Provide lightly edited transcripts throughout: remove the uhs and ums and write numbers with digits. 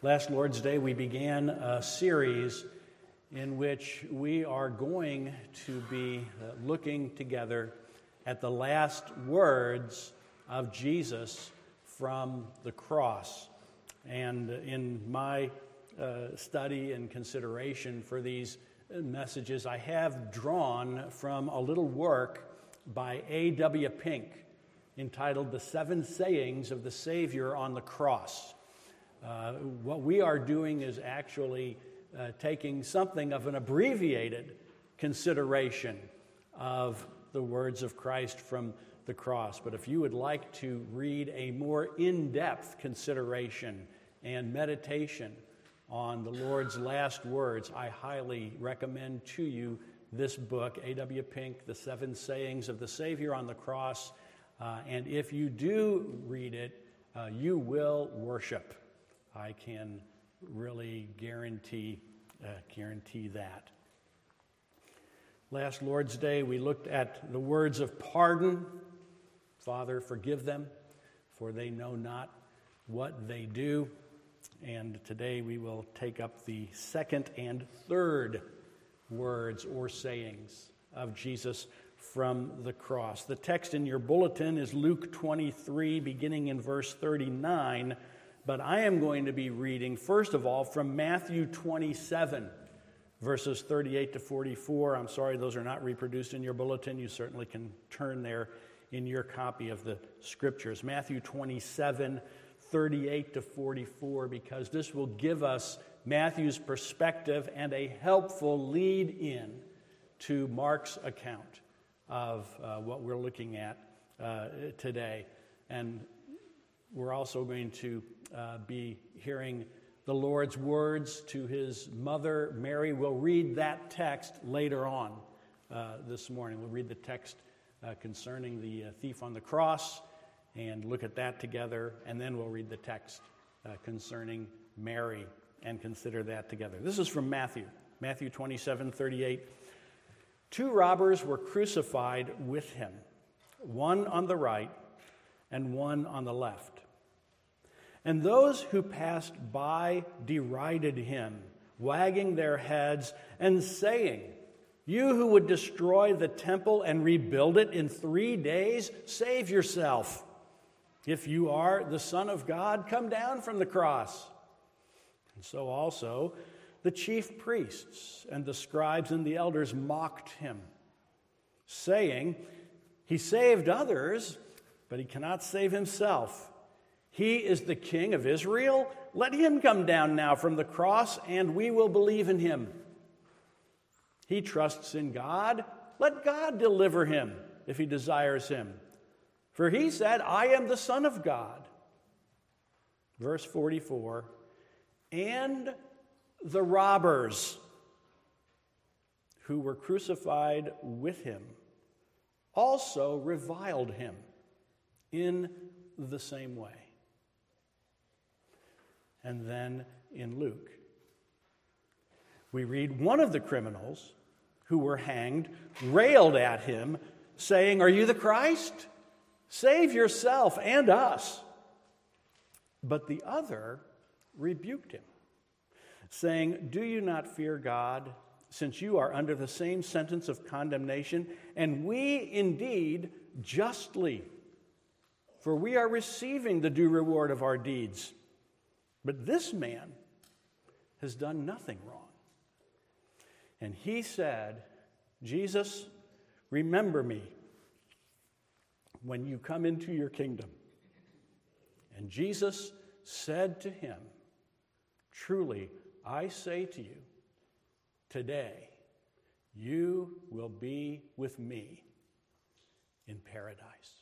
Last Lord's Day, we began a series in which we are going to be looking together at the last words of Jesus from the cross. And in my study and consideration for these messages, I have drawn from a little work by A.W. Pink entitled The Seven Sayings of the Savior on the Cross. What we are doing is actually taking something of an abbreviated consideration of the words of Christ from the cross. But if you would like to read a more in-depth consideration and meditation on the Lord's last words, I highly recommend to you this book, A.W. Pink, The Seven Sayings of the Savior on the Cross. And if you do read it, you will worship. I can really guarantee that. Last Lord's Day, we looked at the words of pardon. Father, forgive them, for they know not what they do. And today we will take up the second and third words or sayings of Jesus from the cross. The text in your bulletin is Luke 23, beginning in verse 39. But I am going to be reading, first of all, from Matthew 27, verses 38 to 44. I'm sorry, those are not reproduced in your bulletin. You certainly can turn there in your copy of the Scriptures. Matthew 27, 38 to 44, because this will give us Matthew's perspective and a helpful lead-in to Mark's account of what we're looking at today. And we're also going to be hearing the Lord's words to his mother, Mary. We'll read that text later on this morning. We'll read the text concerning the thief on the cross and look at that together, and then we'll read the text concerning Mary and consider that together. This is from Matthew 27, 38. 2 robbers were crucified with him, one on the right and one on the left. And those who passed by derided him, wagging their heads and saying, "You who would destroy the temple and rebuild it in 3 days, save yourself. If you are the Son of God, come down from the cross." And so also the chief priests and the scribes and the elders mocked him, saying, "He saved others, but he cannot save himself. He is the King of Israel. Let him come down now from the cross, and we will believe in him. He trusts in God. Let God deliver him if he desires him. For he said, 'I am the Son of God.'" Verse 44, "And the robbers who were crucified with him also reviled him in the same way." And then in Luke, we read, "One of the criminals who were hanged railed at him, saying, 'Are you the Christ? Save yourself and us.' But the other rebuked him, saying, 'Do you not fear God, since you are under the same sentence of condemnation? And we indeed justly, for we are receiving the due reward of our deeds. But this man has done nothing wrong.' And he said, 'Jesus, remember me when you come into your kingdom.' And Jesus said to him, 'Truly, I say to you, today you will be with me in paradise.'"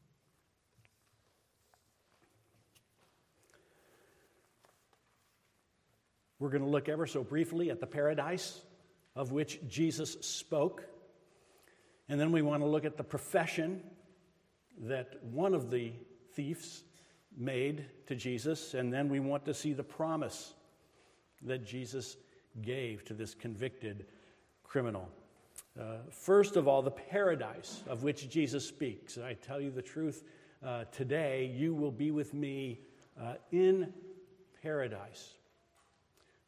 We're going to look ever so briefly at the paradise of which Jesus spoke. And then we want to look at the profession that one of the thieves made to Jesus. And then we want to see the promise that Jesus gave to this convicted criminal. First of all, the paradise of which Jesus speaks. I tell you the truth, today you will be with me in paradise.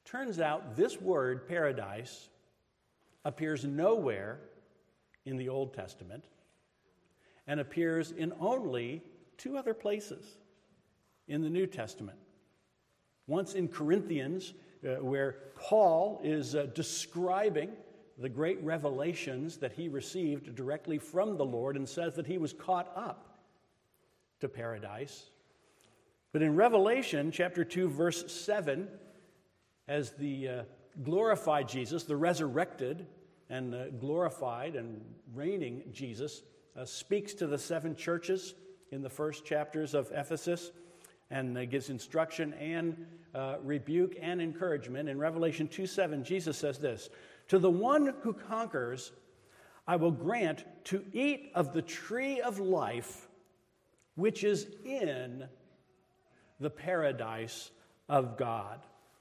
Turns out this word, paradise, appears nowhere in the Old Testament and appears in only 2 other places in the New Testament. Once in Corinthians, where Paul is describing the great revelations that he received directly from the Lord and says that he was caught up to paradise. But in Revelation chapter 2, verse 7, as the glorified Jesus, the resurrected and glorified and reigning Jesus, speaks to the 7 churches in the first chapters of Ephesus and gives instruction and rebuke and encouragement. In Revelation 2:7, Jesus says this, "To the one who conquers, I will grant to eat of the tree of life, which is in the paradise of God."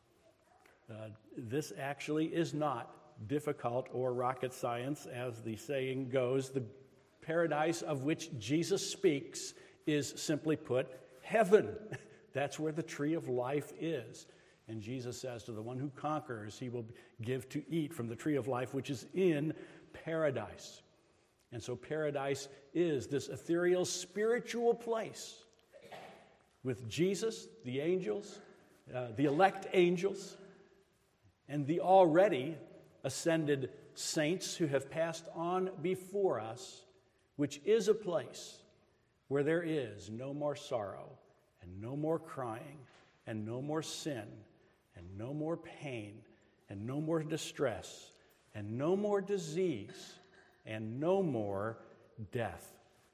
This actually is not difficult or rocket science, as the saying goes. The paradise of which Jesus speaks is, simply put, heaven. That's where the tree of life is. And Jesus says to the one who conquers, he will give to eat from the tree of life, which is in paradise. And so paradise is this ethereal spiritual place with Jesus, the angels, the elect angels, and the already ascended saints who have passed on before us, which is a place where there is no more sorrow and no more crying and no more sin and no more pain and no more distress and no more disease and no more death.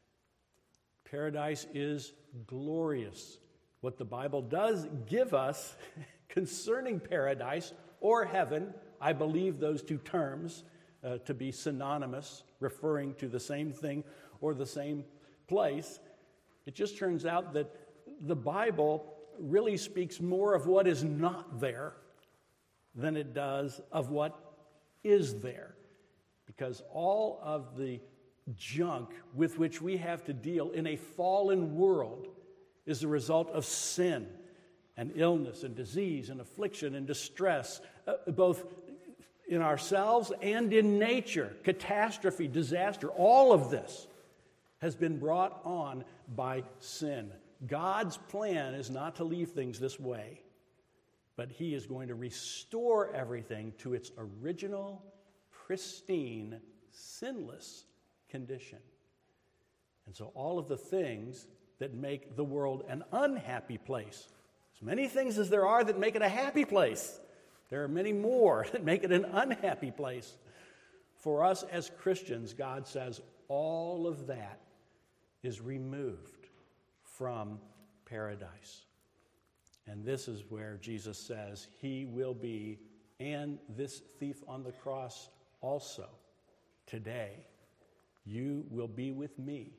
Paradise is glorious. What the Bible does give us concerning paradise or heaven, I believe those 2 terms to be synonymous, referring to the same thing or the same place. It just turns out that the Bible really speaks more of what is not there than it does of what is there. Because all of the junk with which we have to deal in a fallen world is the result of sin and illness and disease and affliction and distress, both in ourselves and in nature. Catastrophe, disaster, all of this has been brought on by sin. God's plan is not to leave things this way, but he is going to restore everything to its original, pristine, sinless condition. And so all of the things that make the world an unhappy place, as many things as there are that make it a happy place, there are many more that make it an unhappy place. For us as Christians, God says all of that is removed from paradise. And this is where Jesus says he will be, and this thief on the cross also, today, you will be with me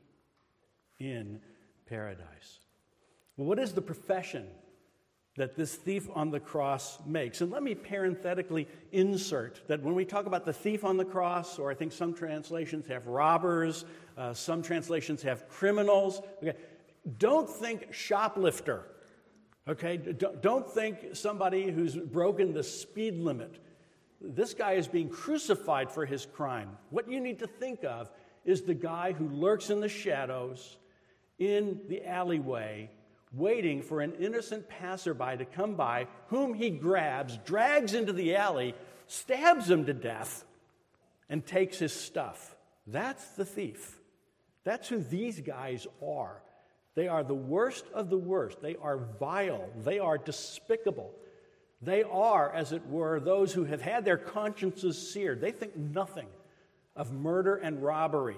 in paradise. Well, what is the profession that this thief on the cross makes? And let me parenthetically insert that when we talk about the thief on the cross, or I think some translations have robbers, some translations have criminals, okay, don't think shoplifter, okay? Don't think somebody who's broken the speed limit. This guy is being crucified for his crime. What you need to think of is the guy who lurks in the shadows in the alleyway, waiting for an innocent passerby to come by, whom he grabs, drags into the alley, stabs him to death, and takes his stuff. That's the thief. That's who these guys are. They are the worst of the worst. They are vile. They are despicable. They are, as it were, those who have had their consciences seared. They think nothing of murder and robbery.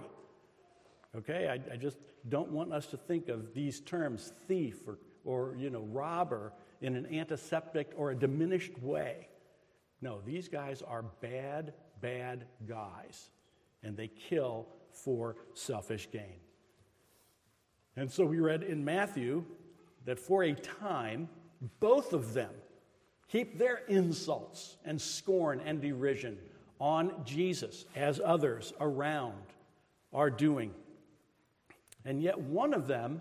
Okay, I just don't want us to think of these terms, thief or robber, in an antiseptic or a diminished way. No, these guys are bad, bad guys, and they kill for selfish gain. And so we read in Matthew that for a time, both of them heap their insults and scorn and derision on Jesus, as others around are doing. And yet one of them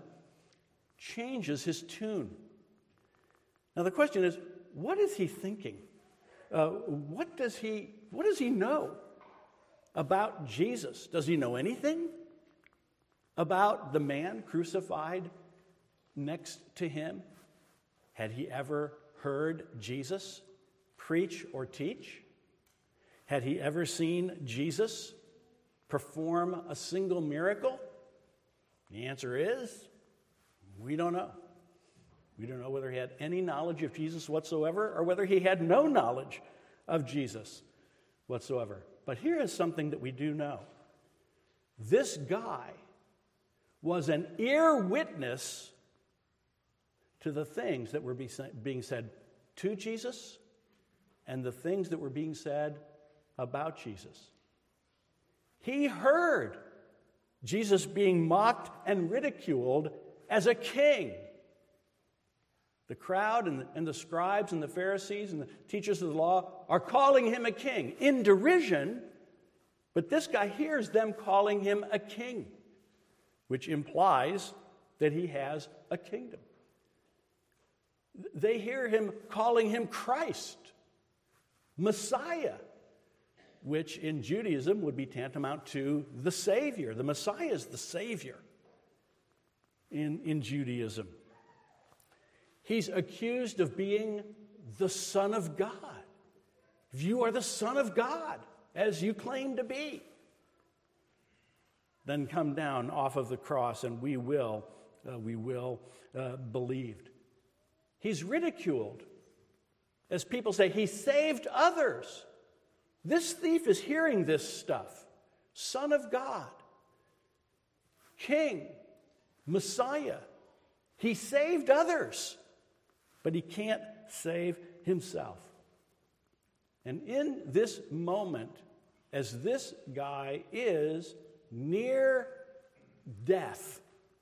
changes his tune. Now the question is, what is he thinking? what does he know about Jesus? Does he know anything about the man crucified next to him? Had he ever heard Jesus preach or teach? Had he ever seen Jesus perform a single miracle? The answer is, we don't know. We don't know whether he had any knowledge of Jesus whatsoever or whether he had no knowledge of Jesus whatsoever. But here is something that we do know. This guy was an ear witness to the things that were being said to Jesus and the things that were being said about Jesus. He heard Jesus being mocked and ridiculed as a king. The crowd and the scribes and the Pharisees and the teachers of the law are calling him a king in derision, but this guy hears them calling him a king, which implies that he has a kingdom. They hear him calling him Christ, Messiah, which in Judaism would be tantamount to the Savior. The Messiah is the Savior in Judaism. He's accused of being the Son of God. You are the Son of God, as you claim to be. Then come down off of the cross, and we will believed. He's ridiculed. As people say, he saved others. This thief is hearing this stuff. Son of God, King, Messiah. He saved others, but he can't save himself. And in this moment, as this guy is near death,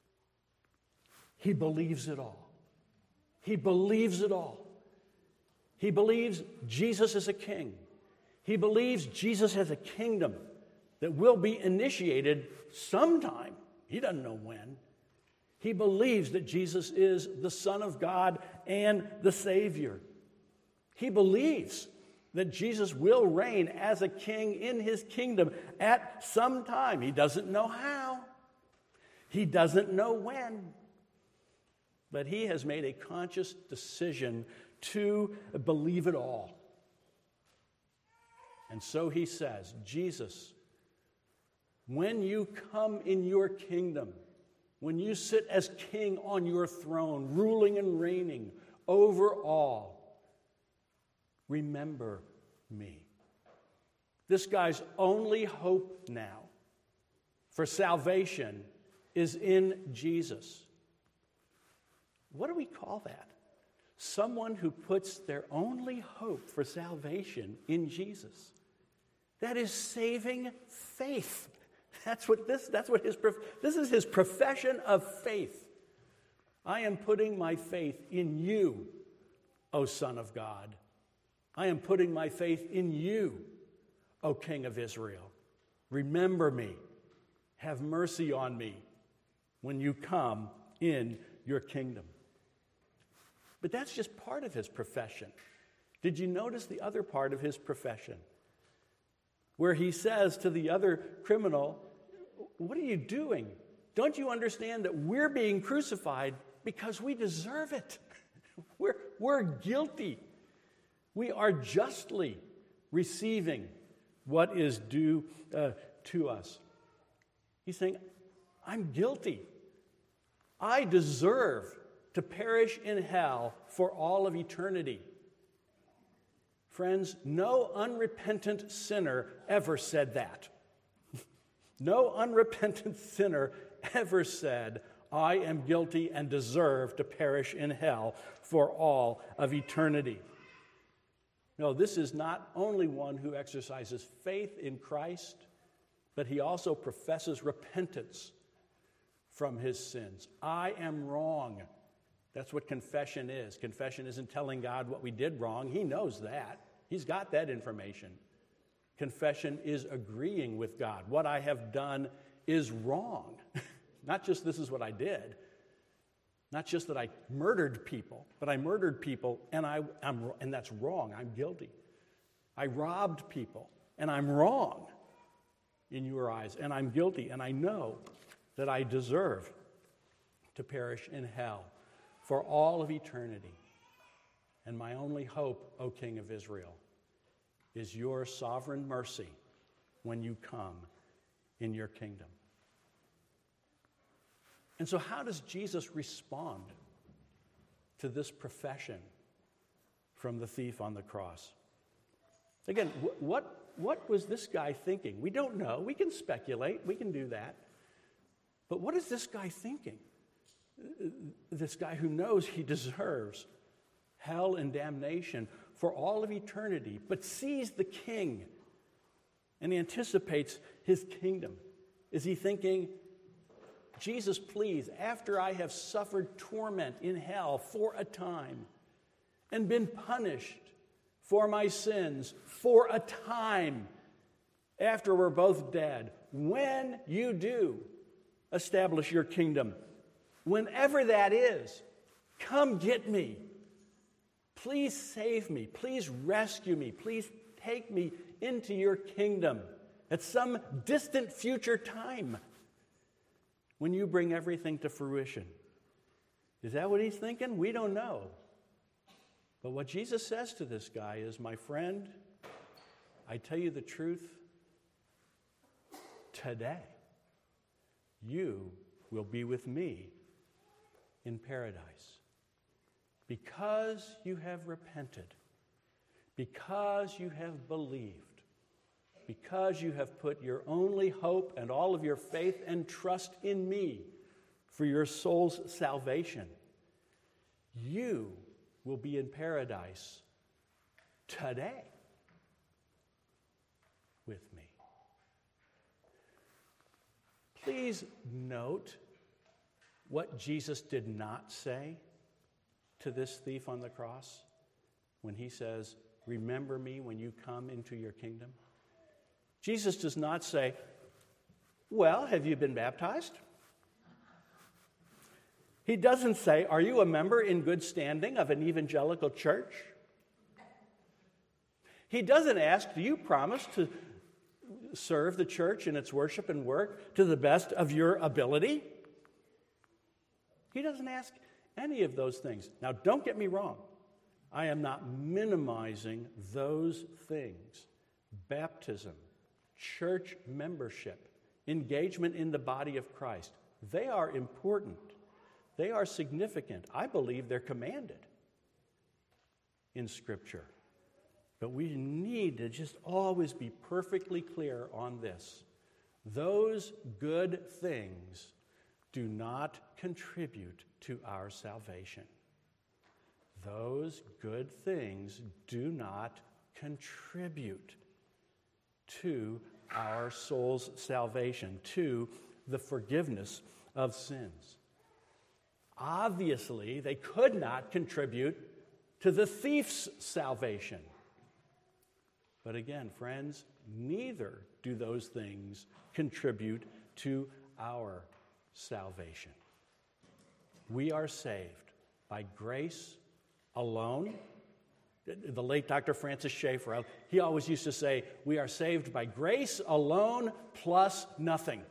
he believes it all. He believes it all. He believes Jesus is a king. He believes Jesus has a kingdom that will be initiated sometime. He doesn't know when. He believes that Jesus is the Son of God and the Savior. He believes that Jesus will reign as a king in his kingdom at some time. He doesn't know how. He doesn't know when. But he has made a conscious decision to believe it all. And so he says, Jesus, when you come in your kingdom, when you sit as king on your throne, ruling and reigning over all, remember me. This guy's only hope now for salvation is in Jesus. What do we call that? Someone who puts their only hope for salvation in Jesus. That is saving faith. This is his profession of faith. I am putting my faith in you, O Son of God. I am putting my faith in you, O King of Israel. Remember me. Have mercy on me when you come in your kingdom. But that's just part of his profession. Did you notice the other part of his profession? Where he says to the other criminal, what are you doing? Don't you understand that we're being crucified because we deserve it? We're guilty. We are justly receiving what is due to us. He's saying, I'm guilty. I deserve to perish in hell for all of eternity. Friends, no unrepentant sinner ever said that. No unrepentant sinner ever said, I am guilty and deserve to perish in hell for all of eternity. No, this is not only one who exercises faith in Christ, but he also professes repentance from his sins. I am wrong. That's what confession is. Confession isn't telling God what we did wrong. He knows that. He's got that information. Confession is agreeing with God. What I have done is wrong. Not just this is what I did. Not just that I murdered people, but I murdered people and that's wrong. I'm guilty. I robbed people, and I'm wrong in your eyes, and I'm guilty, and I know that I deserve to perish in hell for all of eternity. And my only hope, O King of Israel, is your sovereign mercy when you come in your kingdom. And so how does Jesus respond to this profession from the thief on the cross? Again, what was this guy thinking? We don't know. We can speculate. We can do that. But what is this guy thinking? This guy who knows he deserves hell and damnation for all of eternity, but sees the king and anticipates his kingdom. Is he thinking, Jesus, please, after I have suffered torment in hell for a time and been punished for my sins for a time after we're both dead, when you do establish your kingdom, whenever that is, come get me. Please save me. Please rescue me. Please take me into your kingdom at some distant future time when you bring everything to fruition. Is that what he's thinking? We don't know. But what Jesus says to this guy is, my friend, I tell you the truth, today you will be with me in paradise. Because you have repented, because you have believed, because you have put your only hope and all of your faith and trust in me for your soul's salvation, you will be in paradise today with me. Please note what Jesus did not say to this thief on the cross when he says, remember me when you come into your kingdom. Jesus does not say, well, have you been baptized? He doesn't say, are you a member in good standing of an evangelical church? He doesn't ask, do you promise to serve the church in its worship and work to the best of your ability? He doesn't ask any of those things. Now, don't get me wrong. I am not minimizing those things. Baptism, church membership, engagement in the body of Christ. They are important. They are significant. I believe they're commanded in Scripture. But we need to just always be perfectly clear on this. Those good things do not contribute to our salvation. Those good things do not contribute to our soul's salvation, to the forgiveness of sins. Obviously, they could not contribute to the thief's salvation. But again, friends, neither do those things contribute to our salvation. We are saved by grace alone. The late Dr. Francis Schaeffer, he always used to say, we are saved by grace alone plus nothing.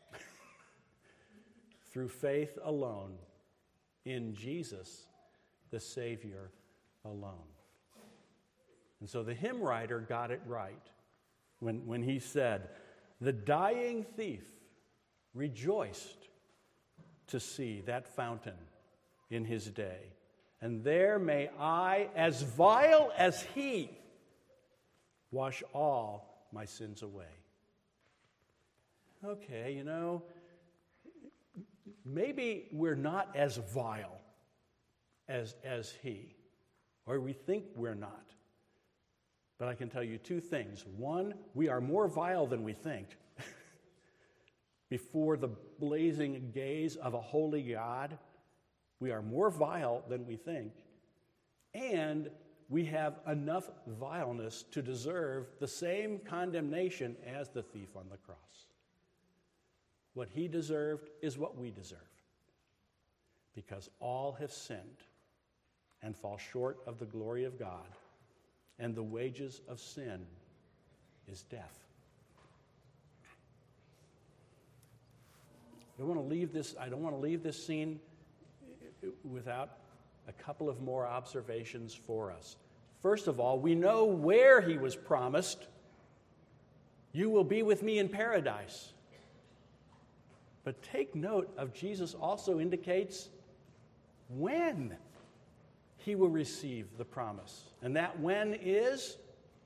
Through faith alone in Jesus, the Savior alone. And so the hymn writer got it right when he said, the dying thief rejoiced to see that fountain in his day. And there may I, as vile as he, wash all my sins away. Okay, maybe we're not as vile as he, or we think we're not. But I can tell you two things. One, we are more vile than we think before the blazing gaze of a holy God. We are more vile than we think. And we have enough vileness to deserve the same condemnation as the thief on the cross. What he deserved is what we deserve. Because all have sinned and fall short of the glory of God and the wages of sin is death. I don't want to leave this scene without a couple of more observations for us. First of all, we know where he was promised. You will be with me in paradise. But take note of Jesus also indicates when he will receive the promise. And that when is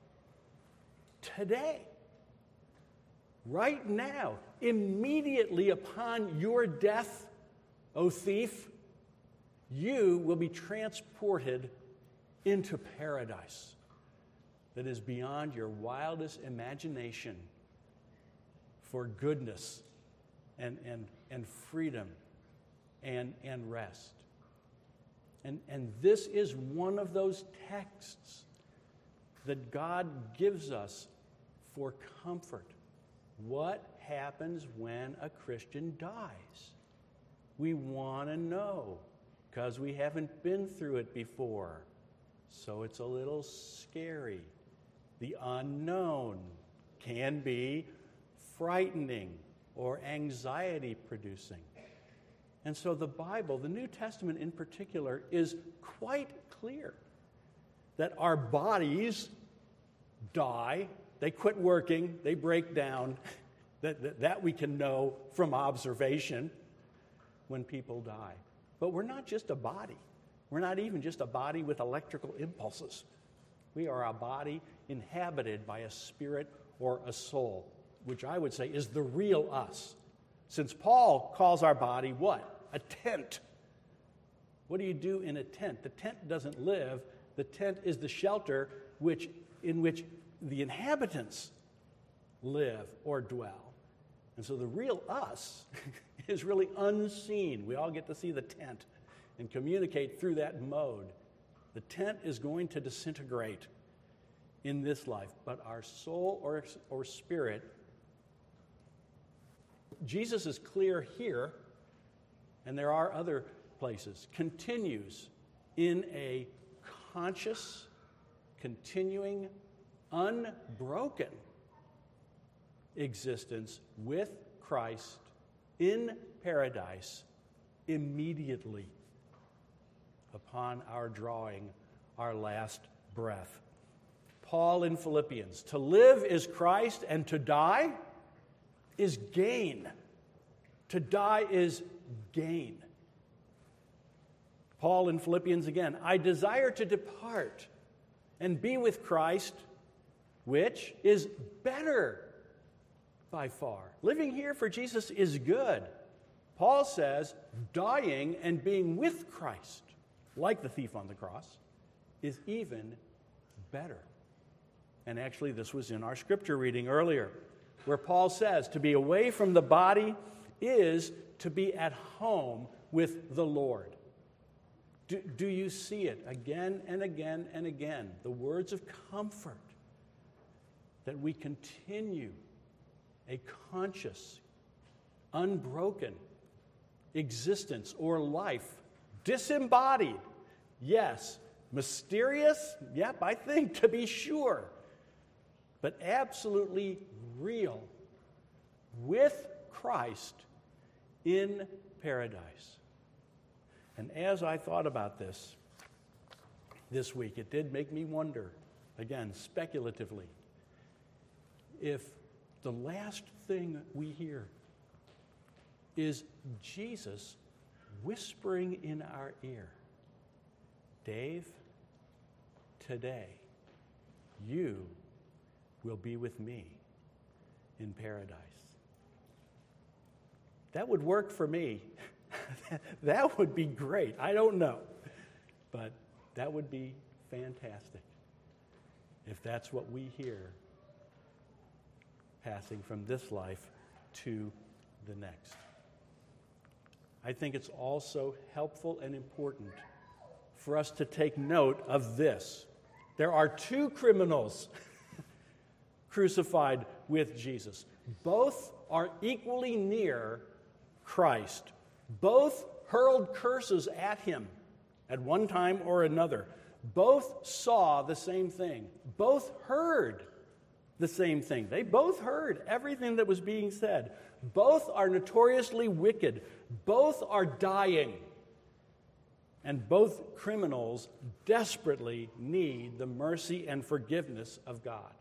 today. Right now, immediately upon your death, O thief, you will be transported into paradise that is beyond your wildest imagination for goodness and freedom and rest. And this is one of those texts that God gives us for comfort. What happens when a Christian dies? We want to know because we haven't been through it before. So it's a little scary. The unknown can be frightening or anxiety-producing. And so the Bible, the New Testament in particular, is quite clear that our bodies die, they quit working, they break down. That we can know from observation when people die. But we're not just a body. We're not even just a body with electrical impulses. We are a body inhabited by a spirit or a soul, which I would say is the real us. Since Paul calls our body what? A tent. What do you do in a tent? The tent doesn't live. The tent is the shelter in which the inhabitants live or dwell. And so the real us is really unseen. We all get to see the tent and communicate through that mode. The tent is going to disintegrate in this life, but our soul or spirit, Jesus is clear here, and there are other places, continues in a conscious, continuing, unbroken existence with Christ in paradise immediately upon our drawing our last breath. Paul in Philippians, to live is Christ and to die is gain. To die is gain. Paul in Philippians again, I desire to depart and be with Christ, which is better by far. Living here for Jesus is good. Paul says dying and being with Christ, like the thief on the cross, is even better. And actually, this was in our scripture reading earlier, where Paul says to be away from the body is to be at home with the Lord. Do you see it again and again and again? The words of comfort that we continue a conscious, unbroken existence or life, disembodied, yes, mysterious, yep, I think, to be sure, but absolutely real, with Christ in paradise. And as I thought about this week, it did make me wonder, again, speculatively, if the last thing we hear is Jesus whispering in our ear, Dave, today you will be with me in paradise. That would work for me. That would be great. I don't know. But that would be fantastic if that's what we hear passing from this life to the next. I think it's also helpful and important for us to take note of this. There are two criminals crucified with Jesus. Both are equally near Christ. Both hurled curses at him at one time or another. Both saw the same thing. Both heard the same thing. They both heard everything that was being said. Both are notoriously wicked. Both are dying. And both criminals desperately need the mercy and forgiveness of God.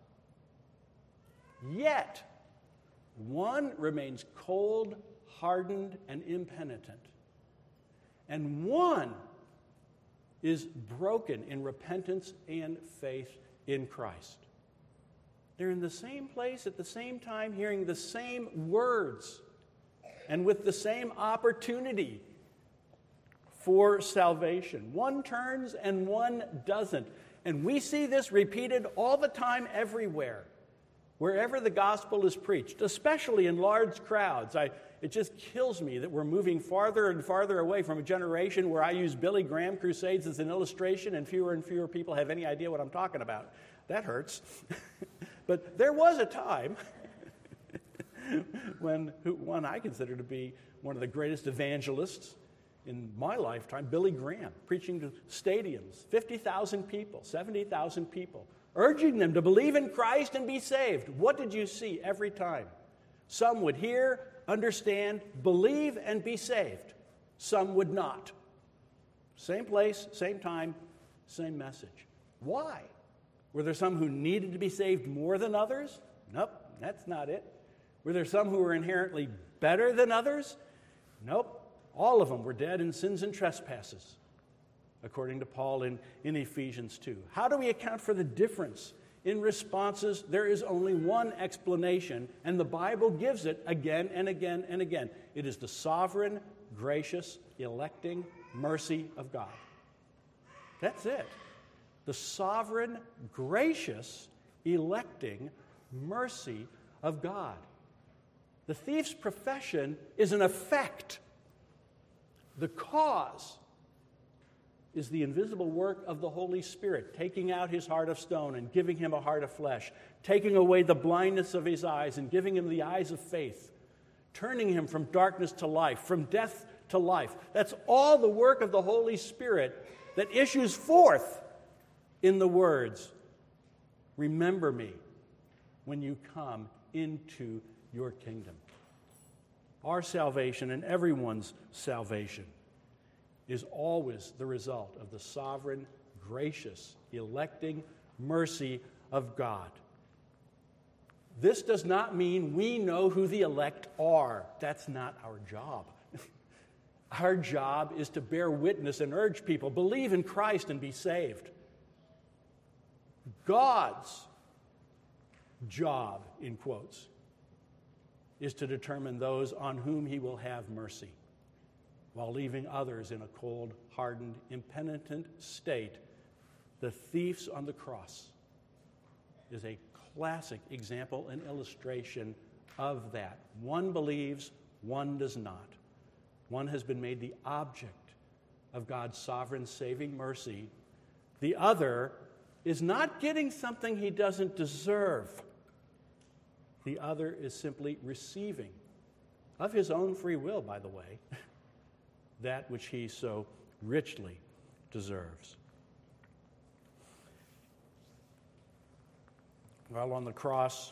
Yet, one remains cold, hardened, and impenitent. And one is broken in repentance and faith in Christ. They're in the same place at the same time, hearing the same words and with the same opportunity for salvation. One turns and one doesn't. And we see this repeated all the time everywhere, wherever the gospel is preached, especially in large crowds. It just kills me that we're moving farther and farther away from a generation where I use Billy Graham crusades as an illustration and fewer people have any idea what I'm talking about. That hurts. But there was a time when one I consider to be one of the greatest evangelists in my lifetime, Billy Graham, preaching to stadiums, 50,000 people, 70,000 people, urging them to believe in Christ and be saved. What did you see every time? Some would hear, understand, believe, and be saved. Some would not. Same place, same time, same message. Why? Were there some who needed to be saved more than others? Nope, that's not it. Were there some who were inherently better than others? Nope. All of them were dead in sins and trespasses, according to Paul in Ephesians 2. How do we account for the difference in responses? There is only one explanation, and the Bible gives it again and again and again. It is the sovereign, gracious, electing mercy of God. That's it. The sovereign, gracious, electing mercy of God. The thief's profession is an effect. The cause is the invisible work of the Holy Spirit, taking out his heart of stone and giving him a heart of flesh, taking away the blindness of his eyes and giving him the eyes of faith, turning him from darkness to life, from death to life. That's all the work of the Holy Spirit that issues forth in the words, "Remember me when you come into your kingdom." Our salvation and everyone's salvation is always the result of the sovereign, gracious, electing mercy of God. This does not mean we know who the elect are. That's not our job. Our job is to bear witness and urge people, believe in Christ and be saved. God's job, in quotes, is to determine those on whom he will have mercy, while leaving others in a cold, hardened, impenitent state. The thieves on the cross is a classic example and illustration of that. One believes, one does not. One has been made the object of God's sovereign saving mercy. The other is not getting something he doesn't deserve. The other is simply receiving, of his own free will, by the way, that which he so richly deserves. While on the cross,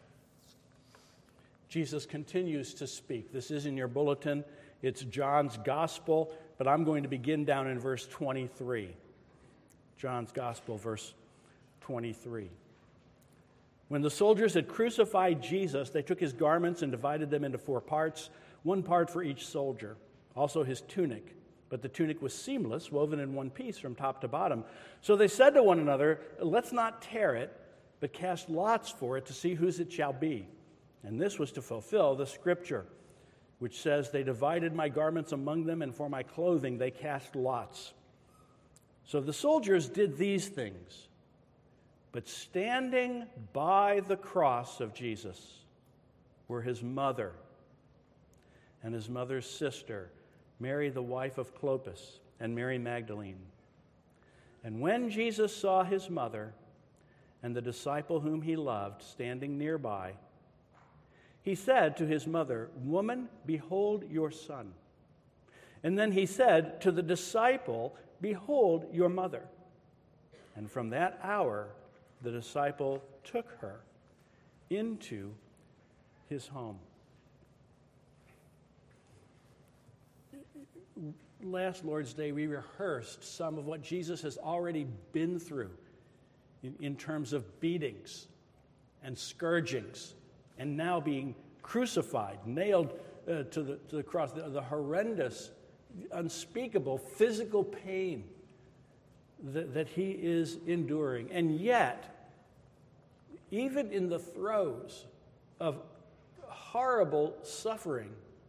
Jesus continues to speak. This is in your bulletin. It's John's Gospel, but I'm going to begin down in verse 23. John's Gospel, verse 23. When the soldiers had crucified Jesus, they took his garments and divided them into 4 parts, 1 part for each soldier, also his tunic. But the tunic was seamless, woven in one piece from top to bottom. So they said to one another, "Let's not tear it, but cast lots for it to see whose it shall be." And this was to fulfill the scripture, which says, "They divided my garments among them, and for my clothing they cast lots." So the soldiers did these things. But standing by the cross of Jesus were his mother and his mother's sister, Mary, the wife of Clopas, and Mary Magdalene. And when Jesus saw his mother and the disciple whom he loved standing nearby, he said to his mother, "Woman, behold your son." And then he said to the disciple, "Behold your mother." And from that hour, the disciple took her into his home. Last Lord's Day, we rehearsed some of what Jesus has already been through in terms of beatings and scourgings, and now being crucified, nailed to the cross, the horrendous, unspeakable physical pain that he is enduring. And yet, even in the throes of horrible suffering,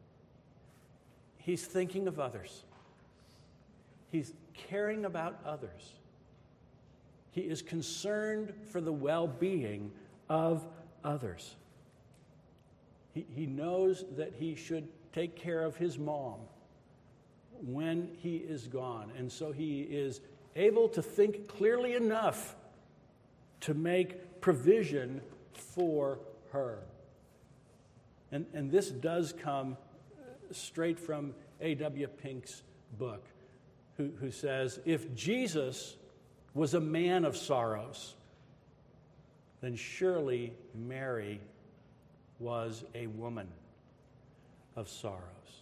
he's thinking of others. He's caring about others. He is concerned for the well-being of others. He knows that he should take care of his mom when he is gone. And so he is able to think clearly enough to make provision for her. And this does come straight from A.W. Pink's book, who says, if Jesus was a man of sorrows, then surely Mary was a woman of sorrows.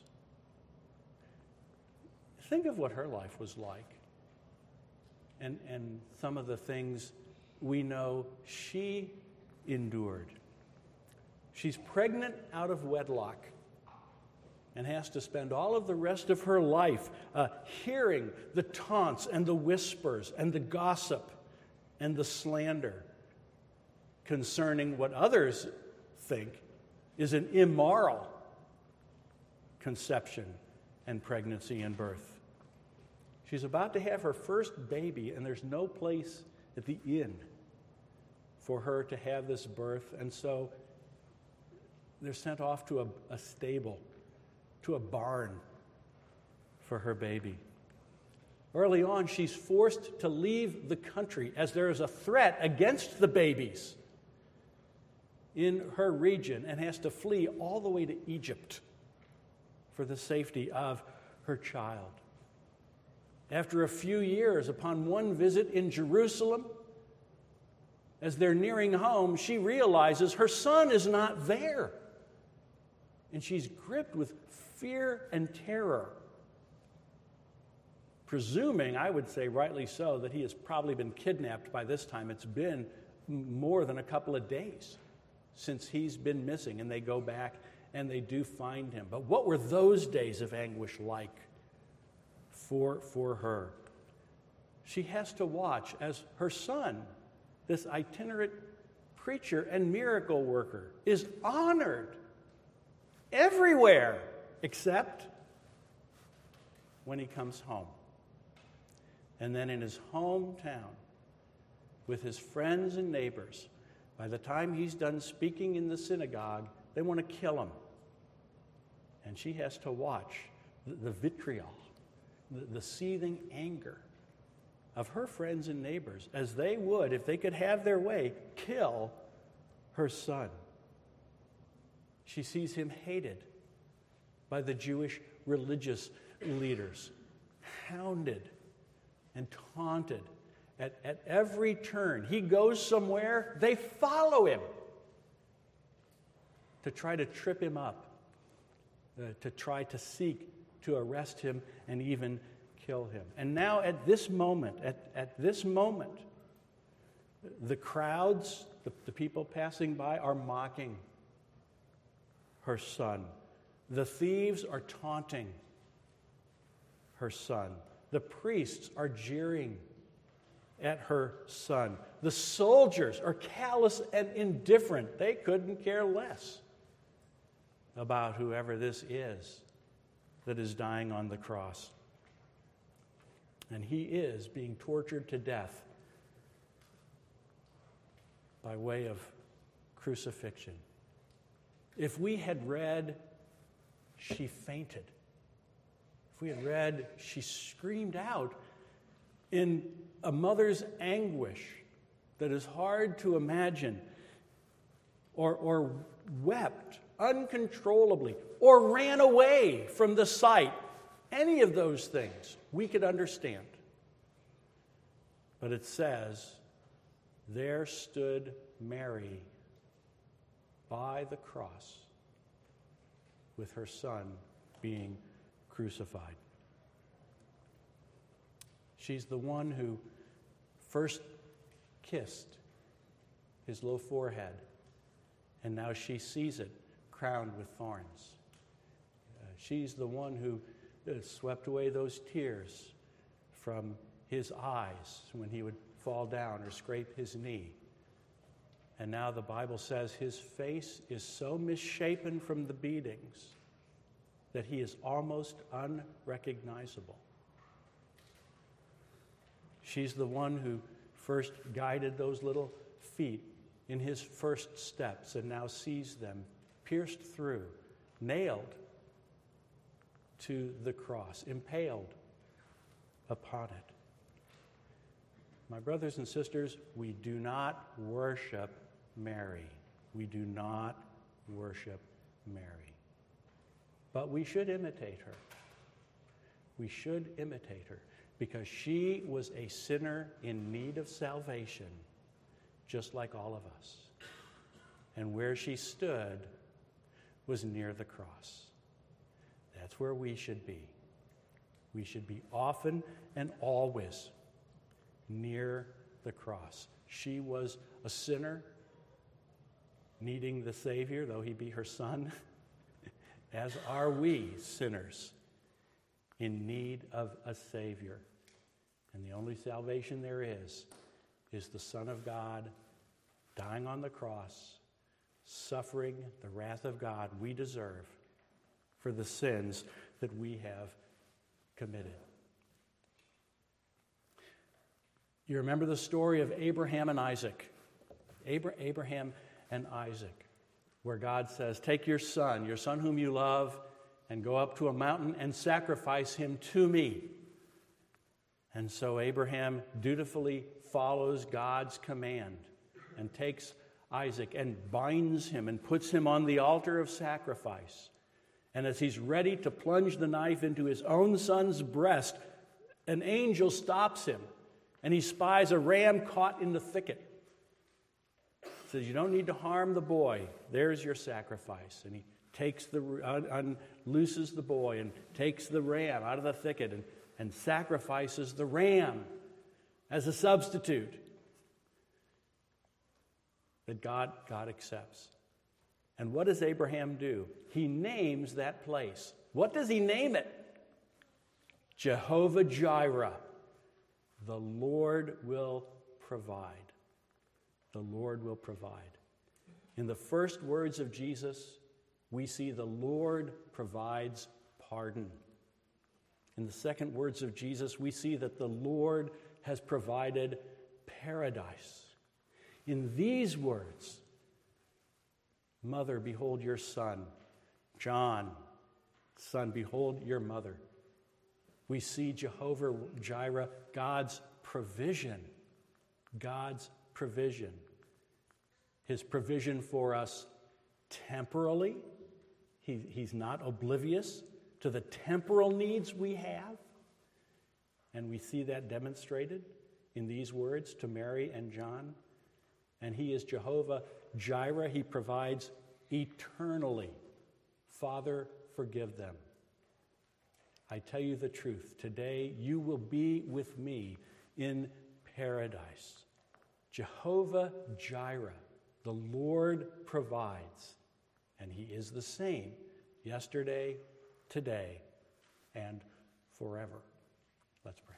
Think of what her life was like, and some of the things we know she endured. She's pregnant out of wedlock and has to spend all of the rest of her life hearing the taunts and the whispers and the gossip and the slander concerning what others think is an immoral conception and pregnancy and birth. She's about to have her first baby, and there's no place at the inn for her to have this birth, and so they're sent off to a stable, to a barn for her baby. Early on, she's forced to leave the country as there is a threat against the babies in her region, and has to flee all the way to Egypt for the safety of her child. After a few years, upon one visit in Jerusalem, as they're nearing home, she realizes her son is not there. And she's gripped with fear and terror, presuming, I would say rightly so, that he has probably been kidnapped by this time. It's been more than a couple of days since he's been missing, and they go back and they do find him. But what were those days of anguish like for her? She has to watch as her son, this itinerant preacher and miracle worker, is honored everywhere except when he comes home. And then in his hometown, with his friends and neighbors, by the time he's done speaking in the synagogue, they want to kill him. And she has to watch the vitriol, the seething anger of her friends and neighbors, as they would, if they could have their way, kill her son. She sees him hated by the Jewish religious leaders, hounded and taunted at every turn. He goes somewhere, they follow him to try to trip him up, to try to seek to arrest him and even kill him. And now at this moment, the crowds, the people passing by, are mocking her son. The thieves are taunting her son. The priests are jeering at her son. The soldiers are callous and indifferent. They couldn't care less about whoever this is that is dying on the cross. And he is being tortured to death by way of crucifixion. If we had read, she fainted. If we had read, she screamed out in a mother's anguish that is hard to imagine, or wept uncontrollably, or ran away from the sight, any of those things we could understand. But it says, there stood Mary by the cross with her son being crucified. She's the one who first kissed his low forehead, and now she sees it crowned with thorns. She's the one who swept away those tears from his eyes when he would fall down or scrape his knee. And now the Bible says his face is so misshapen from the beatings that he is almost unrecognizable. She's the one who first guided those little feet in his first steps and now sees them pierced through, nailed to the cross, impaled upon it. My brothers and sisters, we do not worship Mary. We do not worship Mary. But we should imitate her. We should imitate her because she was a sinner in need of salvation, just like all of us. And where she stood was near the cross. That's where we should be. We should be often and always near the cross. She was a sinner needing the Savior, though he be her son, as are we sinners in need of a Savior. And the only salvation there is the Son of God dying on the cross, suffering the wrath of God we deserve for the sins that we have committed. You remember the story of Abraham and Isaac. Abraham and Isaac, where God says, take your son whom you love, and go up to a mountain and sacrifice him to me. And so Abraham dutifully follows God's command and takes Isaac and binds him and puts him on the altar of sacrifice. And as he's ready to plunge the knife into his own son's breast, an angel stops him, and he spies a ram caught in the thicket. He says, you don't need to harm the boy. There's your sacrifice. And he takes looses the boy and takes the ram out of the thicket and sacrifices the ram as a substitute that God accepts. And what does Abraham do? He names that place. What does he name it? Jehovah Jireh. The Lord will provide. The Lord will provide. In the first words of Jesus, we see the Lord provides pardon. In the second words of Jesus, we see that the Lord has provided paradise. In these words, mother, behold your son. John, son, behold your mother. We see Jehovah Jireh, God's provision. God's provision. His provision for us temporally. He's not oblivious to the temporal needs we have. And we see that demonstrated in these words to Mary and John. And he is Jehovah Jireh. He provides eternally. Father, forgive them. I tell you the truth. Today you will be with me in paradise. Jehovah Jireh, the Lord provides. And he is the same yesterday, today, and forever. Let's pray.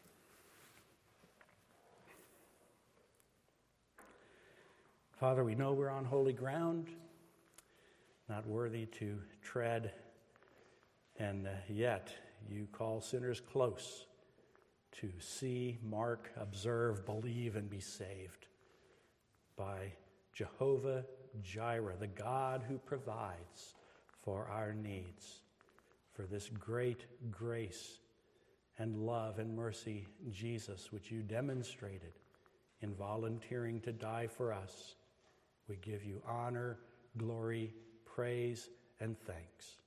Father, we know we're on holy ground, not worthy to tread, and yet you call sinners close to see, mark, observe, believe, and be saved by Jehovah Jireh, the God who provides for our needs, for this great grace and love and mercy, Jesus, which you demonstrated in volunteering to die for us. We give you honor, glory, praise, and thanks.